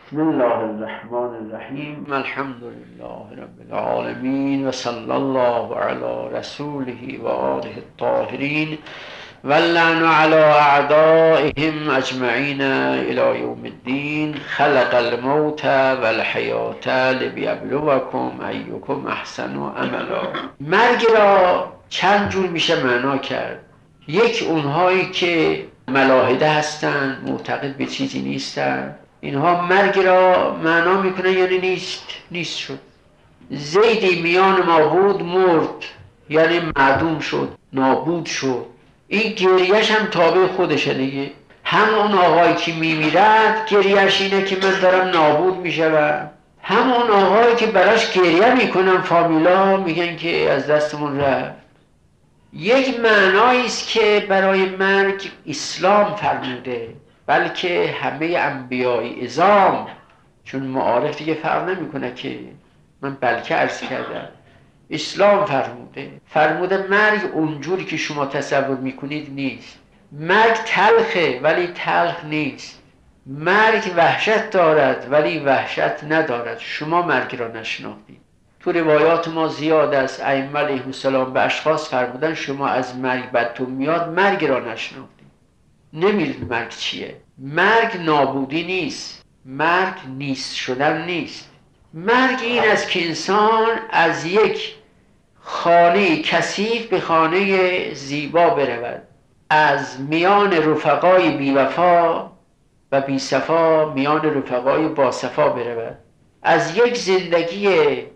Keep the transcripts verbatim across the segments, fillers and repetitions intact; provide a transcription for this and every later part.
بسم الله الرحمن الرحیم الحمد لله رب العالمین و صلی الله علی رسوله و آله الطاهرین و اللعن علی اعدائهم اجمعین الی یوم الدین. خلق الموت و الحیات لبیبلوکم ایکم احسن عملا. مرگ را چند جور میشه معنا کرد. یک، اونهایی که ملاحده هستند، معتقد به چیزی نیستند، اینها مرگ را معنا میکنه یعنی نیست نیست شد. زیدی میان ما بود، مرد یعنی معدوم شد، نابود شد. این گریهش هم تابع خودشه دیگه. هم اون آقایی که میمیرد گریهش اینه که من دارم نابود میشم، هم اون آقایی که براش گریه میکنن فامیلا میگن که از دستمون رفت. یک معنایی است که برای مرگ اسلام فرموده، بلکه همه انبیای اعظام، چون معارف دیگه فرق نمیکنه که من بلکه عرض کردم، اسلام فرموده فرموده مرگ اونجوری که شما تصور میکنید نیست. مرگ تلخه ولی تلخ نیست. مرگ وحشت دارد ولی وحشت ندارد. شما مرگ را نشناختید. تو روایات ما زیاد است، ائمه علیهم السلام به اشخاص فرمودن شما از مرگ بدتون میاد، مرگ را نشناختید، نمیدونید مرگ چیه. مرگ نابودی نیست، مرگ نیست شدن نیست. مرگ این است که انسان از یک خانه کثیف به خانه زیبا برود، از میان رفقای بیوفا و بی‌صفا میان رفقای باصفا برود، از یک زندگی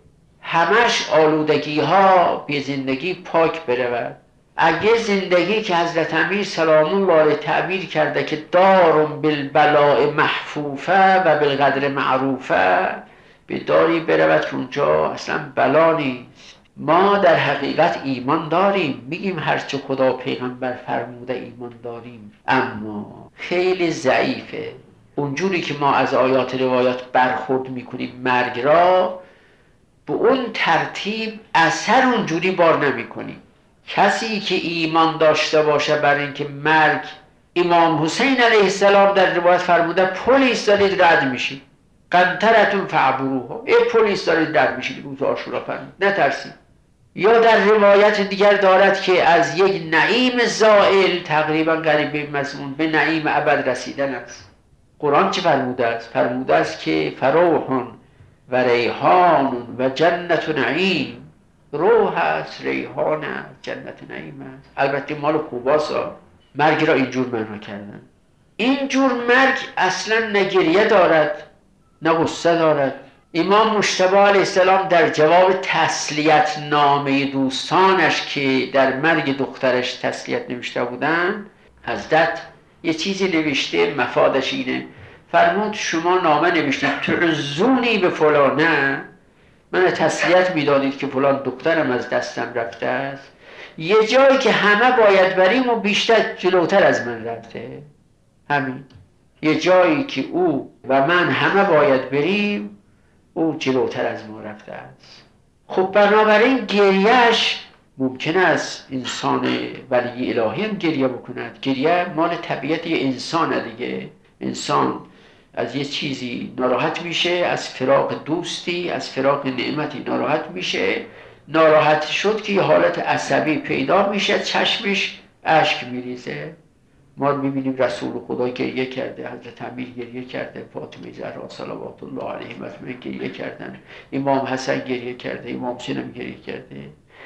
همش آلودگی ها به زندگی پاک برود. اگه زندگی که حضرت امیر سلام الله علیه تعبیر کرده که دار بالبلاء محفوفه و بالقدر معروفه، به داری برود که اونجا اصلا بلا نیست. ما در حقیقت ایمان داریم، میگیم هرچه خدا پیغمبر فرموده ایمان داریم، اما خیلی ضعیفه. اونجوری که ما از آیات روایات برخورد میکنیم مرگ را، به اون ترتیب اثر اونجوری بار نمیکنیم. کسی که ایمان داشته باشه بر اینکه مرگ، امام حسین علیه السلام در روایت فرموده پلیس دارید رد میشید، قنطرتون فعبروها، ای پلیس دارید رد میشید روز عاشورا، فرمود نترسید. یا در روایت دیگر دارد که از یک نعیم زائل، تقریبا قریب به مضمون، به نعیم ابد رسیدن است. قرآن چه فرموده است؟ فرموده است که فروح و ریحان و جنت نعیم. روح است، ریحان است، جنت نعیم است. البته مال خوباسا. مرگ را اینجور معنا کردن. اینجور مرگ اصلا نه گریه دارد نه غصه دارد. امام مجتبی علیه السلام در جواب تسلیت نامه دوستانش که در مرگ دخترش تسلیت نوشته بودن، حضرت یه چیزی نوشته مفادش اینه، فرمود شما نامه نوشتید تعزونی به فلانه، من تسلیت میدادید که فلان دخترم از دستم رفته است، یه جایی که همه باید بریم و بیشتر جلوتر از من رفته. همین یه جایی که او و من همه باید بریم، او جلوتر از ما رفته است. خب بنابراین گریهش ممکن است انسان ولی الهی هم گریه بکند. گریه مال طبیعت یه انسانه دیگه. انسان از یه چیزی ناراحت میشه، از فراق دوستی، از فراق نعمتی ناراحت میشه. ناراحت شد که یه حالت عصبی پیدا میشه، چشمش اشک میریزه. ما میبینیم رسول خدا گریه کرده، حضرت امیر گریه کرده، فاطمه زهرا صلوات الله علیها اجمعین گریه کردن، امام حسن گریه کرده، امام حسین هم گریه کرده.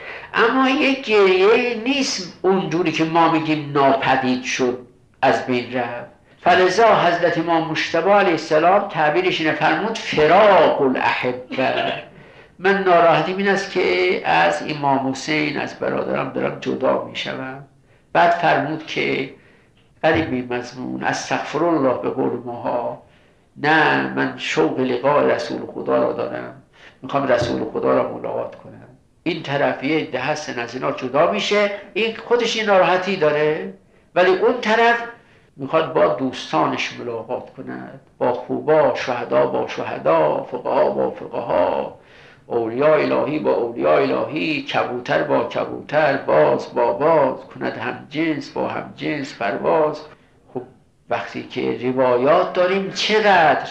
اما یک گریه نیست اونجوری که ما میگیم ناپدید شد، از بین رفت. فلذا حضرت امام مجتبی علیه السلام تعبیرش اینه، فرمود فراق الاحبه. من ناراحتیم این است که از امام حسین، از برادرم دارم جدا میشوم. بعد فرمود که قریب مضمون استغفر الله به قول ماها، نه من شوق لقاء رسول خدا را دارم، میخوام رسول خدا را ملاقات کنم. این طرفیه ده هستن از اینا جدا میشه، این خودش این ناراحتی داره، ولی اون طرف میخواد با دوستانش ملاقات کند، با خوبا، شهدا با شهدا، فقها با فقها، اولیاء الهی با اولیاء الهی، کبوتر با کبوتر، باز با باز، کند هم جنس با هم جنس پرواز. خب وقتی که روایات داریم چقدر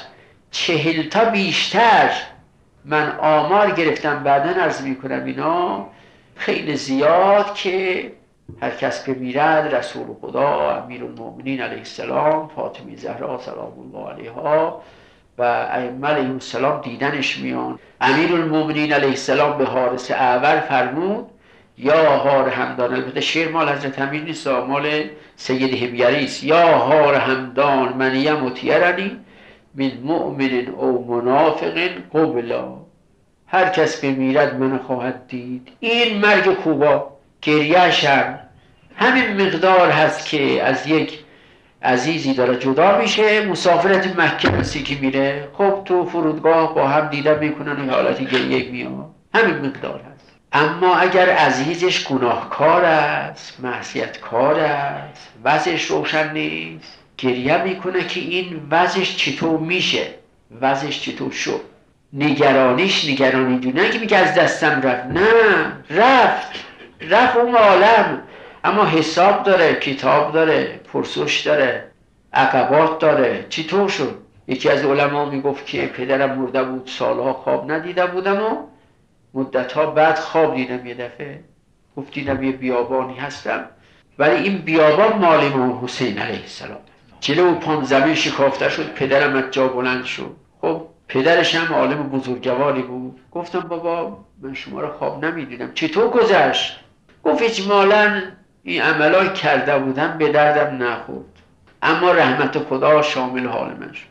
چهل تا بیشتر من آمار گرفتم، بعداً عرض میکنم اینا خیلی زیاد که هر کس که میرد رسول خدا امیرالمؤمنین علیه السلام، فاطمه زهرا سلام الله علیها و ائمه علیهم السلام دیدنش میان. امیرالمؤمنین علیه السلام به حارث اعور فرمود یا هار همدان، البته شعر مال حضرت امیر نیست، مال سید حمیری است. یا هار همدان من یمتیرنی من مؤمن او منافق قبلا، هر کس بمیرد من خواهد دید. این مرگ خوبا گریه‌ش هم همین مقدار هست که از یک عزیزی داره جدا میشه، مسافرت مکه هستی که میره، خب تو فرودگاه با هم دیدن میکنن و حالتی گریه میاد، همین مقدار هست. اما اگر عزیزش گناهکار است، معصیتکار است، وضعش روشن نیست، گریه میکنه که این وضعش چطور میشه، وضعش چطور شد. نگرانیش نگرانی دونه نه که میگه از دستم رفت، نه رفت رفت اون عالم، اما حساب داره، کتاب داره، پرسش داره، عقبات داره. چطور شد؟ یکی از علما میگفت که پدرم مرده بود، سالها خواب ندیده بودم و مدتها بعد خواب دیدم، یه دفعه گفت دیدم یه بیابانی هستم ولی این بیابان مال امام حسین علیه السلام، جلو پام زمین شکافته شد، پدرم از جا بلند شد. خب پدرش هم عالم بزرگواری بود. گفتم بابا من شما رو خواب نمیدیدم، چطور گذشت؟ گفت اجمالاً این عملای کرده بودم به دردم نخورد، اما رحمت خدا شامل حال من شد.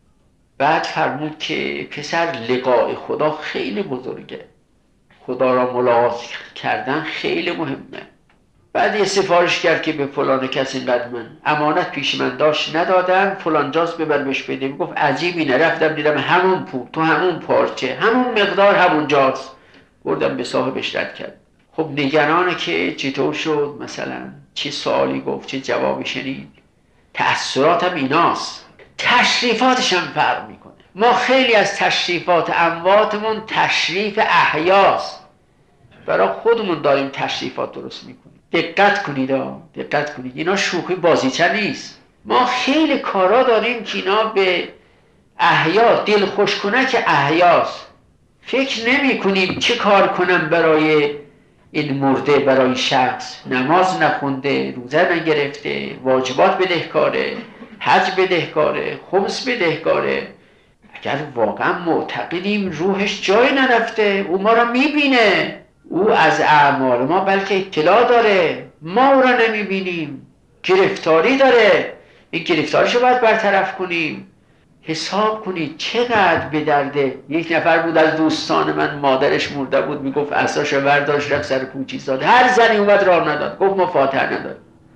بعد فرمود که پسر لقاء خدا خیلی بزرگه، خدا را ملاقات کردن خیلی مهمه. بعد یه سفارش کرد که به فلان کس اینقدر من امانت پیش من داشت ندادم، فلان جاست ببر بهش بده. گفت عجیب اینه، رفتم دیدم همون پول تو همون پارچه همون مقدار همون جاست، بردم به صاحبش رد کرد. خب نگرانه که چطور شد، مثلا چه سوالی گفت، چه جوابی شنید. تأثیراتم ایناست، تشریفاتش هم فرق میکنه. ما خیلی از تشریفات امواتمون تشریف احیاست، برای خودمون داریم تشریفات درست میکنیم. دقت کنید دقت کنید اینا شوخی بازیچه نیست. ما خیلی کارا داریم که اینا به احیا دل خوش کنه که احیاست. فکر نمی کنیم چه کار کنم برای این مرده، برای شخص نماز نخونده، روزه نگرفته، واجبات بدهکاره، حج بدهکاره، خمس بدهکاره. اگر واقعا معتقدیم روحش جای نرفته، او ما را میبینه، او از اعمال ما بلکه اطلاع داره، ما او را نمیبینیم، گرفتاری داره، این گرفتاریشو باید برطرف کنیم. حساب کنید چقدر به درده. یک نفر بود از دوستان من، مادرش مرده بود، میگفت عصاشو برداشت رفت سر کوچی زاد، هر زنی اومد راه نداد، گفت ما فاتحه نداد.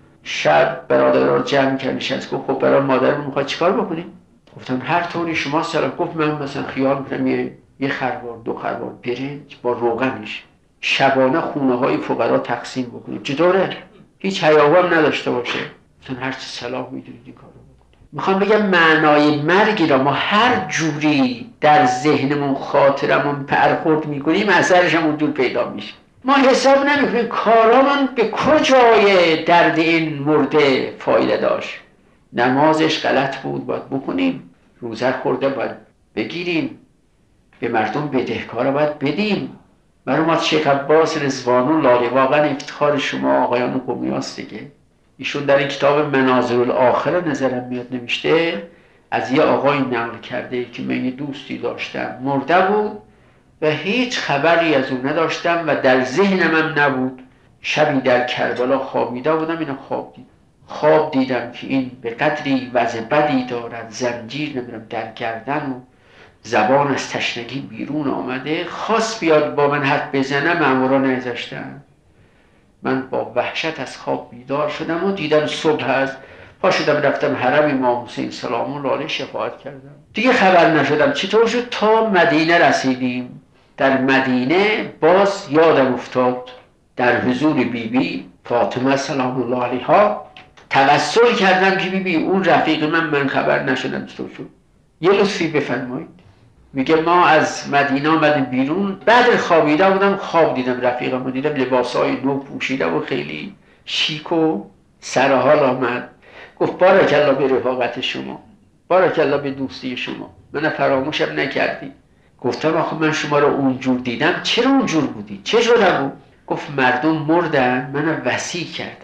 شب برادرها رو جمع کرد نشست، گفت خب برای مادرمون میخواد چیکار بکنیم؟ گفتم هر طوری شما سلام. گفت من مثلا خیال میکنم یه یه خروار دو خروار برنج با روغنش شبانه خونه های فقرا تقسیم بکنیم، چطوره؟ هیچ هیاهو هم نداشته باشه. گفتم هر چه صلاح میدونید این کارو. میخوام بگم معنای مرگی را ما هر جوری در ذهنمون خاطرمون برخورد میکنیم، اثرش هم اونجور پیدا میشه. ما حساب نمیکنیم کارامون به کجای درد این مرده فایده داشت. نمازش غلط بود باید بکنیم، روزه خورده باید بگیریم، به مردم بدهکار باید بدیم. مرحوم شیخ عباس رضوان الله واقعا افتخار شما آقایان قمی هست دیگه. ایشون در این کتاب مناظر الاخره نظرم میاد نوشته، از یه آقای نقل کرده که من یه دوستی داشتم مرده بود و هیچ خبری از اون نداشتم و در ذهنم هم نبود. شبی در کربلا خوابیده بودم، اینو خواب دیدم. خواب دیدم که این به قدری وضع بدی دارد، زنجیر نمیدونم در گردن و زبان از تشنگی بیرون آمده، خواست بیاد با من حرف بزنه، مامورا نذاشتن. من با وحشت از خواب بیدار شدم و دیدم صبح هست، پا شدم رفتم حرم امام حسین سلام الله علیه شفاعت کردم. دیگه خبر نشدم چطور شد تا مدینه رسیدیم. در مدینه باز یادم افتاد در حضور بی بی فاطمه سلام الله علیها توسل کردم که بی بی اون رفیق من من خبر نشدم چطور شد، یه لطفی بفرمایید. میگه ما از مدینه آمدیم بیرون، بعد خوابیده بودم خواب دیدم رفیقم رو دیدم لباسای نو پوشیده و خیلی شیک و سرحال آمد. گفت بارک الله به رفاقت شما. بارک الله به دوستی شما، من فراموشم نکردی. گفتم آخه من شما رو اونجور دیدم، چرا اونجور بودی؟ چه شده بود؟ گفت مردم مردن، من وصی کردن،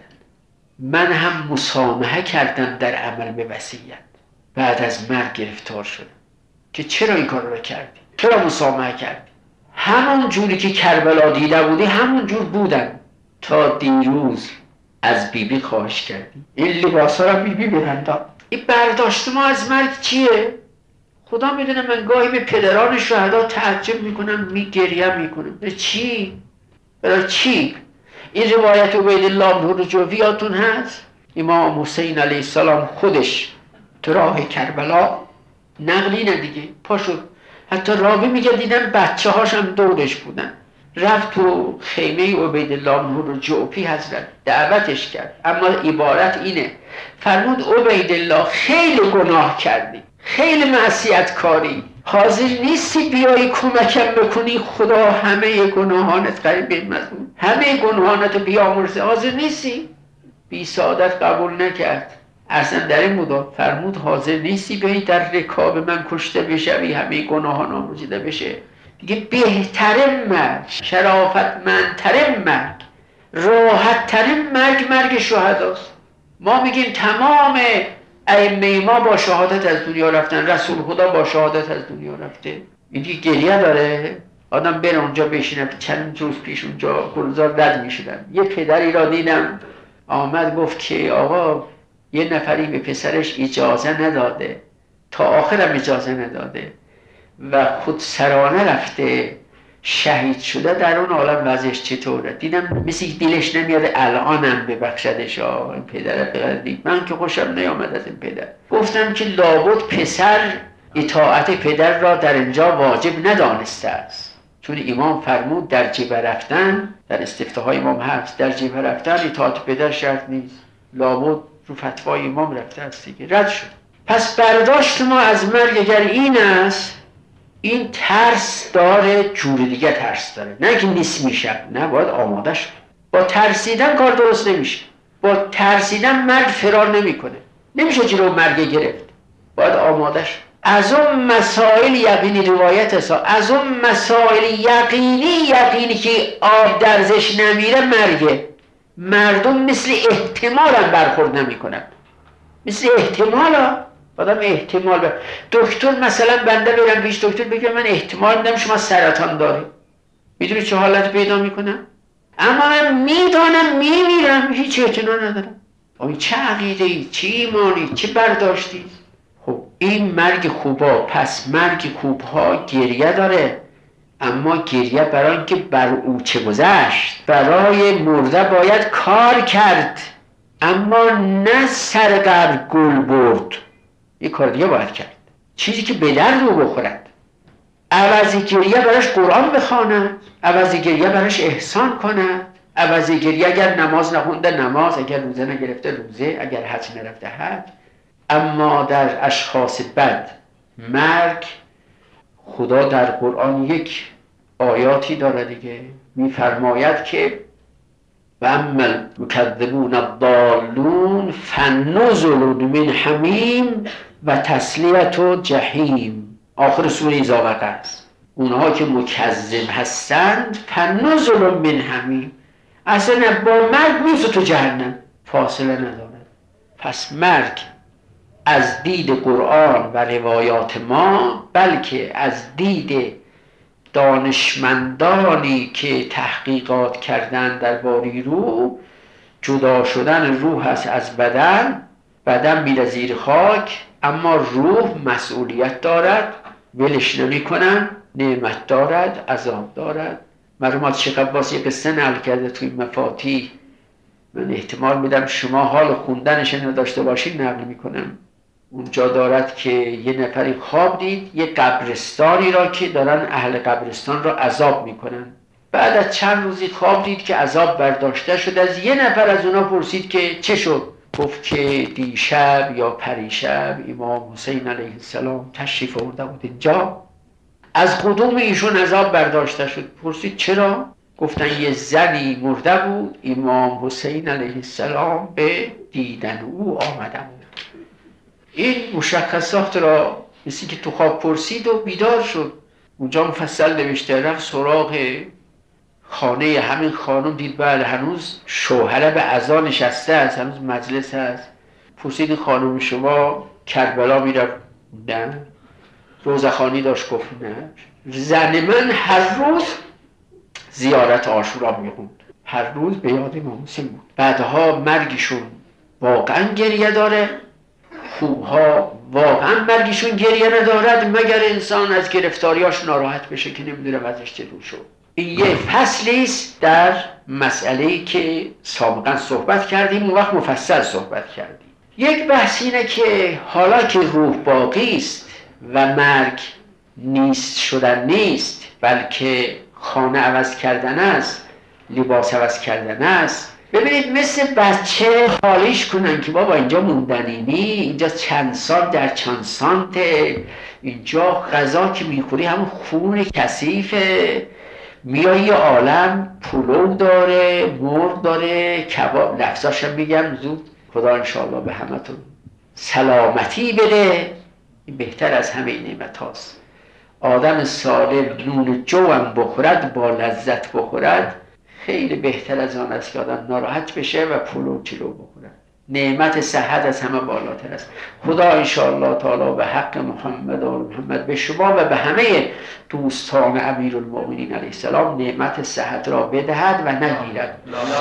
من هم مسامحه کردم در عمل به وصیت، بعد از مرگ گرفتار شدم که چرا این کار رو کردی؟ چرا مسامحه کردی؟ همون جوری که کربلا دیده بودی همون جور بودم تا دیروز از بیبی بی خواهش کردی این لباس ها رو بیبی برنداد. این برداشت ما از مرگ چیه؟ خدا میدونه من گاهی به پدران شهدا تعجب میکنم، میگریم میکنم. برای چی؟ برای چی؟ این روایت عبیدالله بن رجوی یادتون هست؟ امام حسین علیه السلام خودش تو راه کربلا نقلینه دیگه پا شد، حتی راوی میگه دیدن بچه هاش هم دورش بودن، رفت تو خیمه عبیدالله بن رجوی حضرت دعوتش کرد، اما عبارت اینه فرمود عبیدالله خیلی گناه کردی، خیلی معصیت کاری، حاضر نیستی بیایی کمکم بکنی؟ خدا همه گناهانت قریب مزمون، همه گناهانت بیامرزه، حاضر نیستی؟ بی سعادت قبول نکرد، اصلا در این بودا فرمود حاضر نیستی بیایی در رکاب من کشته بشوی، همه گناهان آمرزیده بشه؟ دیگه بهترین مرگ، شرافتمندترین مرگ، راحتترین مرگ مرگ شهداست. ما میگیم تمام ائمه ما با شهادت از دنیا رفتن، رسول خدا با شهادت از دنیا رفته. این دیگه گریه داره؟ آدم بره اونجا بشینه. چند روز پیش اونجا گلزار رد میشدن، یه پدری را دیدم آمد گفت که آقا یه نفری به پسرش اجازه نداده، تا آخرم اجازه نداده و خود سرانه رفته شهید شده، در اون عالم وضعش چطوره؟ دیدم مثل دلش نمیاد الانم ببخشدش. این پدر قدیم من که خوشم نیامد از این پدر. گفتم که لابد پسر اطاعت پدر را در اینجا واجب ندانسته است، چون امام فرمود در جبه رفتن، در استفتاهای امام هست در جبه رفتن اطاعت پدر شرط نیست، لابد رو فتوای امام رفته است دیگه، رد شد. پس برداشت ما از مرگ اگر این است، این ترس داره، جور دیگه ترس داره، نه که نیست میشه، نه باید آماده شد. با ترسیدن کار درست نمیشه، با ترسیدن مرگ فرار نمیکنه، نمیشه جلو مرگ گرفت، باید آماده شد. از اون مسائل یقینی روایت هست، از اون مسائل یقینی یقینی که آب درزش نمیره مرگه. مردم مثل احتمال هم برخورد نمیکنن، مثل احتمال ها آدم احتمال بر... دکتر مثلا بنده برم پیش دکتر بگم من احتمال میدم شما سرطان داری، میدونی چه حالت پیدا میکنم؟ اما من میدانم میمیرم، هیچ اعتنا ندارم. آی چه عقیده ای، چه ایمانی، چه برداشتی؟ خب این مرگ خوبا. پس مرگ خوبها گریه داره، اما گریه برای اینکه بر او چه گذشت. برای مرده باید کار کرد، اما نه سر قبر گل برد، یه کار دیگه باید کرد، چیزی که به در رو بخورد. عوضی گریه براش قرآن بخواند، عوضی گریه براش احسان کند، عوضی گریه اگر نماز نخونده نماز، اگر روزه نگرفته روزه، اگر حج نرفته حج. اما در اشخاص بد مرگ، خدا در قرآن یک آیاتی داره دیگه، میفرماید که و اما المکذبون الضالون فنزل من حمیم و تسلیت جحیم. آخر سوره اذا وقع است. اونها که مکذب هستند فنزل من حمیم، اصلا با مرگ میفته تو جهنم، فاصله ندارد. پس مرگ از دید قرآن و روایات ما، بلکه از دید دانشمندانی که تحقیقات کردن درباره روح، جدا شدن روح است از بدن، بدن میره زیر خاک، اما روح مسئولیت دارد، ولش نمی کنن، نعمت دارد، عذاب دارد. مرحوم شیخ عباس یک قصه نقل کرده توی مفاتیح، من احتمال میدم شما حال خوندنش نداشته باشین، نقل میکنم. اونجا دارد که یه نفری خواب دید یه قبرستانی را که دارن اهل قبرستان را عذاب میکنن. بعد از چند روزی خواب دید که عذاب برداشته شد. از یه نفر از اونا پرسید که چه شد؟ گفت که دیشب یا پریشب امام حسین علیه السلام تشریف آورده بود اینجا، از قدوم ایشون عذاب برداشته شد. پرسید چرا؟ گفتن یه زنی مرده بود، امام حسین علیه السلام به دیدن او آمده بود. این مشخصات را مثل که تو خواب پرسید و بیدار شد. اونجا مفصل نوشته، رفت سراغ خانه همین خانم، دید بله هنوز شوهره به عزا نشسته است، هنوز مجلس هست. پرسید خانم شما کربلا میرفت؟ نه. روزخوانی داشت؟ گفت نه. زن من هر روز زیارت عاشورا میخوند، هر روز به یاد امام حسین بود. بعدها مرگشون واقعا گریه داره، خوبها واقعا مرگشون گریه ندارد، مگر انسان از گرفتاریاش ناراحت بشه که نمیدونه ازش چه دور شد. این یه فصلی است در مسئله‌ای که سابقا صحبت کردیم، اون وقت مفصل صحبت کردیم. یک بحث اینه که حالا که روح باقی است و مرگ نیست شدن نیست، بلکه خانه عوض کردن است، لباس عوض کردن است. ببینید مثل بچه حالیش کنن که بابا اینجا موندنینی، اینجا چند سال در چند سانت، اینجا غذا که میخوری همون خون کثیفه، میایی عالم پلو داره، مرغ داره، کباب، لفظاشم میگم زود، خدا انشاءالله به همتون سلامتی بده. این بهتر از همه این نعمت هاست. آدم سالم نون جو هم بخورد، با لذت بخورد، خیلی بهتر از آن است که آدم ناراحت بشه و پلو چلو بخورد. نعمت صحت از همه بالاتر است. خدا انشاءالله تعالی به حق محمد و محمد به شما و به همه دوستان امیرالمؤمنین علیه السلام نعمت صحت را بدهد و نگیرد.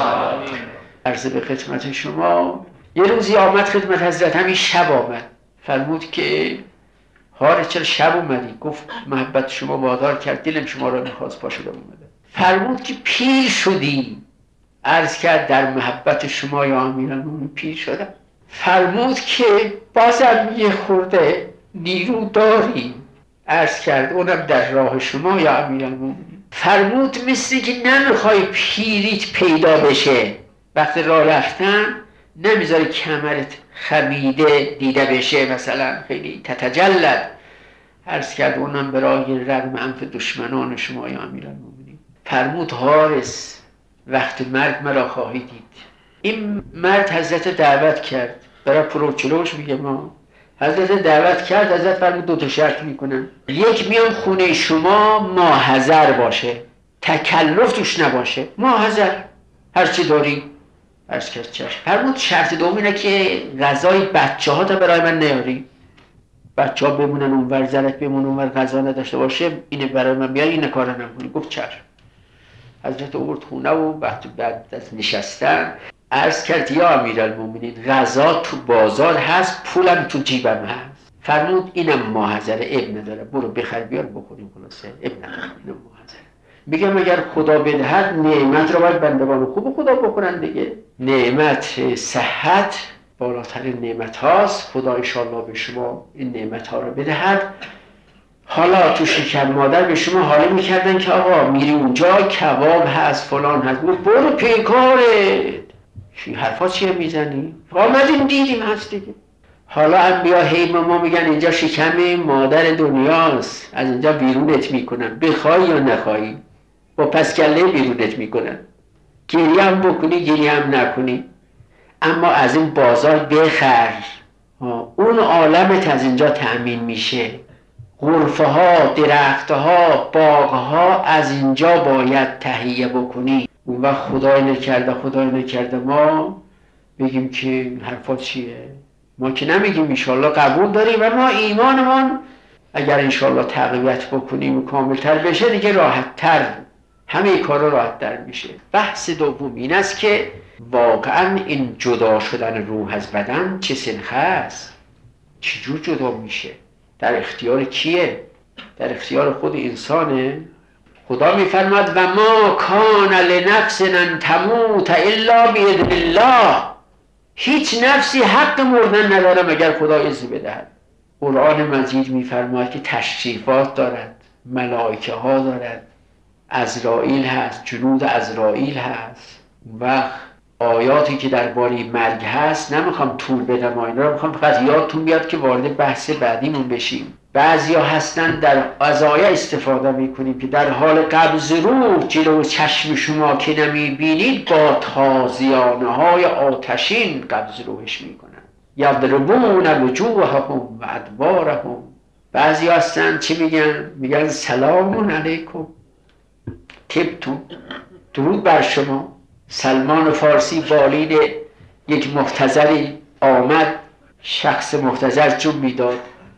عرض به خدمت شما، یه روزی آمد خدمت حضرت، همین شب آمد، فرمود که هاره چرا شب اومدی؟ گفت محبت شما وادار کرد، دلم شما را میخواست، پا شدم اومده. فرمود که پیر شدی؟ عرض کرد در محبت شما یا امیرالمومنین پیر شدم. فرمود که بازم یه خورده نیرو داری؟ عرض کرد اونم در راه شما یا امیرالمومنین. فرمود مثل که نمیخوای پیریت پیدا بشه، وقت راه رفتن نمیذاری کمرت خمیده دیده بشه، مثلا خیلی تتجلد. عرض کرد اونم برای رغم انف دشمنان شما یا امیرالمومنین. فرمود حارس وقت مرگ مرا خواهی دید. این مرد حضرت دعوت کرد، برای پروچلوش میگه ما حضرت دعوت کرد، حضرت فرمود دو تا شرط میکنن، یک میام خونه شما ماحضر باشه، تکلف توش نباشه، ماحضر هرچی داری. عرض کرد چشم. فرمود شرط دوم اینه که غذای بچه ها تا برای من نیاری، بچه ها بمونن اونور، زرت بمون اونور، غذا نداشته باشه، اینه برای من بیاری، اینه کار نکنی. گفت چشم. حضرت آورد خونه و بعد بعد از نشستن عرض کرد یا امیرالمومنین غذا تو بازار هست، پولم تو جیبم هست. فرمود اینم ماحضره، اب نداره، برو بخر بیار بخوریم، خلاصه اب نداره، اینم ماحضره. میگم اگر خدا بدهد نعمت را باید بندگان خوب خدا بخورن دیگه. نعمت صحت بالاترین نعمت هاست. خدا انشاءالله به شما این نعمت ها را بدهد. حالا تو شکم مادر به شما حاله میکردن که آقا میری اونجا کباب هست فلان هست، برو پیکارت، چی حرفا چیه میزنی؟ آمدیم دیدیم هست دیگه. حالا انبیا هی ما میگن اینجا شکم مادر دنیاست، از اینجا بیرونت میکنن، بخوای یا نخوایی با پسکله بیرونت میکنن، گریه هم بکنی گریه هم نکنی، اما از این بازار بخر، اون عالمت از اینجا تأمین میشه. غرفه ها، درخت ها، باغ ها از اینجا باید تهیه بکنی. اون وقت خدای نکرده خدای نکرده ما بگیم که حرفا چیه؟ ما که نمیگیم انشالله قبول داریم و ما ایمانمان اگر انشالله تقویت بکنیم و کاملتر بشه دیگه راحت تر همه کارا راحت تر میشه. بحث دوم این است که واقعا این جدا شدن روح از بدن چه سنخه است؟ چجور جدا میشه؟ در اختیار کیه؟ در اختیار خود انسانه. خدا میفرماد و ما کان لنفس ان تموت الا باذن الله. هیچ نفسی حق مردن نداره مگر خدا اذن بدهد. قرآن مجید میفرماد که تشریفات دارد، ملائکه ها دارد، عزرائیل هست، جنود عزرائیل هست. وقت آیاتی که درباره مرگ هست نمیخوام طول بدم، اینا رو میخوام فقط یادتون بیاد که وارد بحث بعدیمون بشیم. بعضیا هستن در عزایا استفاده میکنیم که در حال قبض روح جلو چشم شما که نمیبینید با تازیانه های آتشین قبض روحش میکنن. یضربون وجوههم و ادبارهم. بعضی هستن چی میگن؟ میگن سلام علیکم تبتون، درود بر شما. سلمان فارسی بالین یک محتضری آمد، شخص محتضر جون میداد.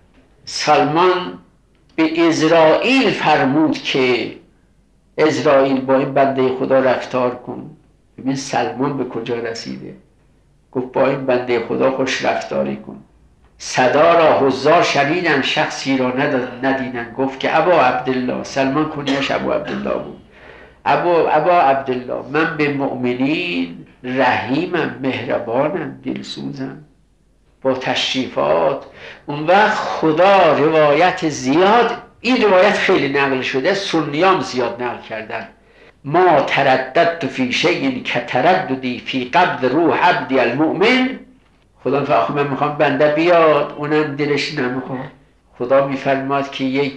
سلمان به ازرائیل فرمود که ازرائیل با این بنده خدا رفتار کن. ببین سلمان به کجا رسیده، گفت با این بنده خدا خوش رفتاری کن. صدا را حضار شنیدن، شخصی را ندیدن، گفت که ابا عبدالله، سلمان کنیش ابو عبدالله بود، ابا, ابا عبدالله من به مؤمنین رحیمم، مهربانم، دلسوزم، با تشریفات. اون وقت خدا روایت زیاد، این روایت خیلی نقل شده، سنیام زیاد نقل کردن، ما ترددت فی شیء کترددی فی قبض روح عبدی المؤمن. خدا فاخر من میخوام بنده بیاد اونم دلش نمیخواد. خدا میفرماد که یک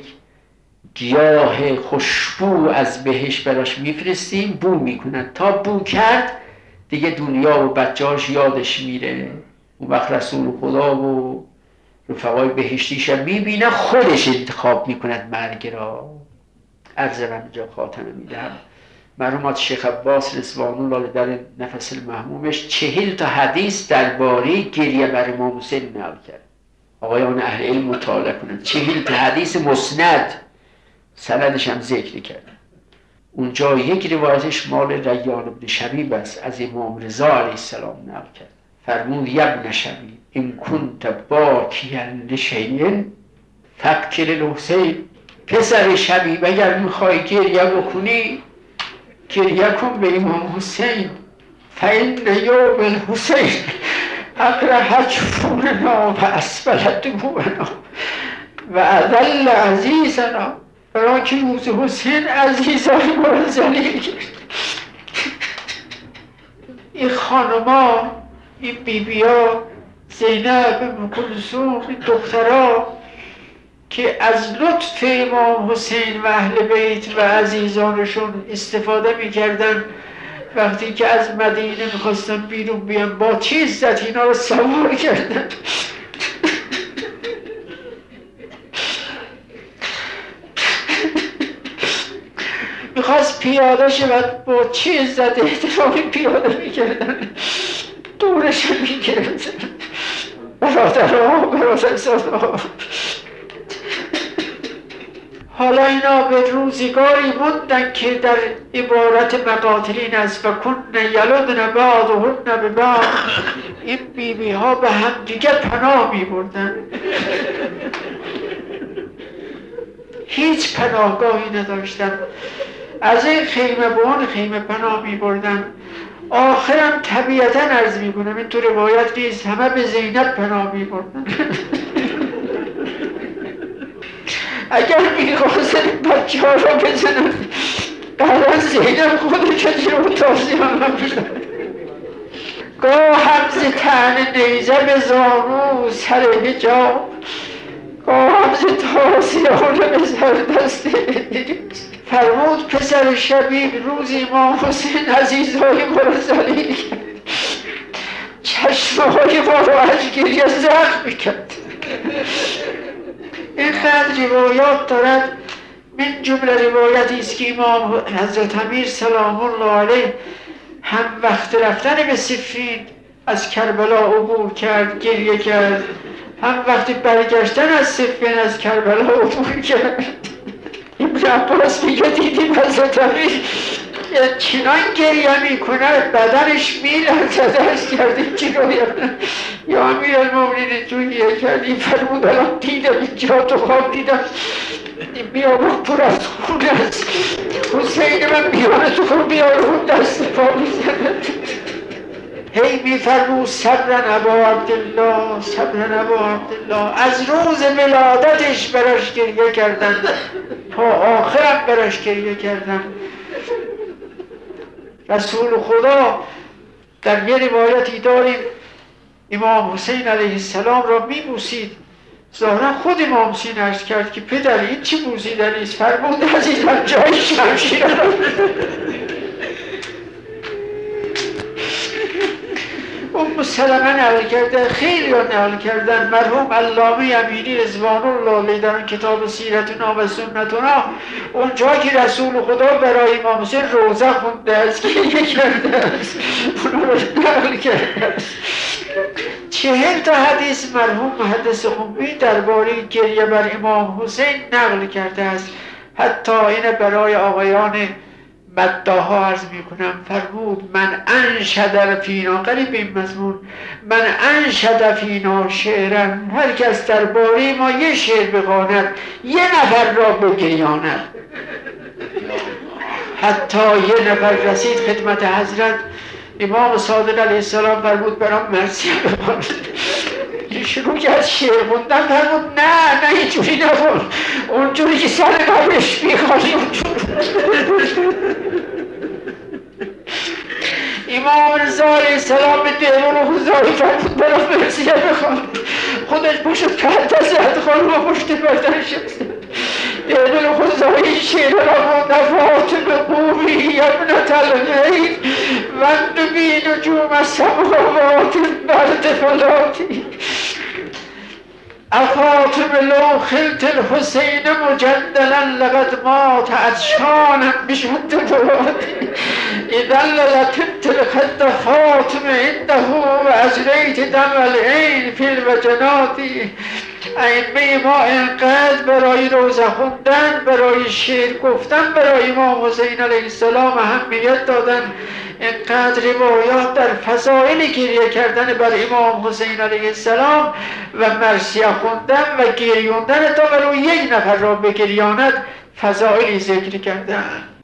گیاه خوشبو از بهشت براش میفرستیم، بو میکنن، تا بو کرد دیگه دنیا و بچه‌هاش یادش میره. اون وقت رسول خدا و رفقای بهشتیش میبینه، خودش انتخاب میکند مرگ را. عرض من جا خاتمه میدهم. مرحومات شیخ عباس رضوان الله در نفس المحمومش چهل تا حدیث درباره گریه بر امام حسین نقل کرد. آقایان اهل علم مطالعه کنند، چهل تا حدیث مسند، سندش هم ذکر کرد. اونجا یک روایتش مال ریان بن شبیب است، از امام رضا علیه السلام نقل کرد. فرمود یبن شبیب این کنت باکیا لشیء فابکی للحسین. پسر شبیب اگر میخوای گریه بکنی، گریه کن به امام حسین. فإن یوم الحسین اقرح جفوننا و اسفل دموعنا و اذل عزیزنا. برای که روز حسین عزیزای ما رو ذلیل کرد. این خانما، این بیبیا، زینب، ام کلثوم، این دخترها که از لطف امام حسین و اهل بیت و عزیزانشون استفاده میکردن، وقتی که از مدینه میخواستن بیرون بیان با چه عزت اینا رو سوار کردن. میخواست پیاده شود، با چه عزت احترامی پیاده میکردن، دورش میگرفتن. برادرها، برادرزادها. حالا اینا به روزگاری موندن که در عبارت مقاتلین است و کن یلدن بعضهن به بعض. این بیبی ها به هم دیگه پناه می بردن، هیچ پناهگاهی نداشتن، از این خیمه به اون خیمه پناه می بردن. آخرم طبیعتا عرض می کنم، این تو روایت نیست، همه به زینب پناه می بردن. اگر میخواستن بچه ها را بزنن، بعدا زینب خودش رو تازی هم بزن. گاه هم ز طعن نیزه به زانو سر حجاب، گاه هم ز تازیانه به سر دست. فرمود پسر شبیب روز امام حسین عزیزهای ما را ذلیل کرد، چشمه های ما را از گریه زخم کرد. این خط روایات دارد. من جمله روایتی است که امام حضرت امیر سلام الله علیه هم وقت رفتن به صفین از کربلا عبور کرد، گریه کرد، هم وقتی برگشتن از صفین از کربلا عبور کرد. ابن عباس میگه دیدیم حضرت امیر چنان گریه میکنه بدنش میلرزد. از کردیم چی رویه یا امیر المومنین تو گریه کردیم. فرمود الان دیدم اینجا تو خواب دیدم این بیابان پر از خون است، حسین من بیانه تو خون بیارون دست پا میزند. هی میفرمود صبرن ابا عبدالله، صبرن ابا عبدالله. از روز ولادتش براش گریه کردن تا آخرم براش گریه کردن. رسول خدا در یه روایتی داریم امام حسین علیه السلام را میبوسید. ظاهرا خود امام حسین عرض کرد که پدر این چی بوسیدنی است؟ فرمود عزیزم جای شمشیر را. ام سلمه نقل کرده، خیلی ها نقل کردن. مرحوم علامه امینی رضوان الله علیه در کتاب سیرتنا و سنتنا اونجا که رسول خدا برای امام حسین روزه خونده است، گریه کرده است، اون رو نقل کرده است. چهل تا حدیث مرحوم محدث قمی درباره گریه بر امام حسین نقل کرده است. حتی این برای آقایان مداها عرض می کنم، فرمود من انشد فینا، قریب این مضمون، من انشد فینا شعرن، هر کس درباره ما یه شعر بخواند یه نفر را بگریاند. حتی یه نفر رسید خدمت حضرت امام صادق علیه السلام، فرمود برام مرثیه بخوان. شروع کرد شعر خوندن، فرمود نه نه اینجوری نخون، اونجوری که سر قبلش میخوانی امام رضا علیه السلام به دیوان خوزایی فرمود برام مرثیه بخوان. خودش پشت پرده زد، خانم پشت پرده شد. دیوان خوزایی شعر را خوند: فاطمه قومی ابنة الغیب وانتبی نجوم السماوات برد فلاتی. أفاطمة لو خلت الحسين مجدلا لقد مات عطشانا بشد فؤادي. إذا للتمت الخد فاطمة عنده وأجريت دم العين في الوجنات. ائمه ما اینقدر برای روزه خوندن، برای شعر گفتن برای امام حسین علیه السلام اهمیت دادن، اینقدر روایات در فضائل گریه کردن بر امام حسین علیه السلام و مرثیه خوندن و گریوندن تا برای یک نفر را بگریاند فضائلی ذکر کردن.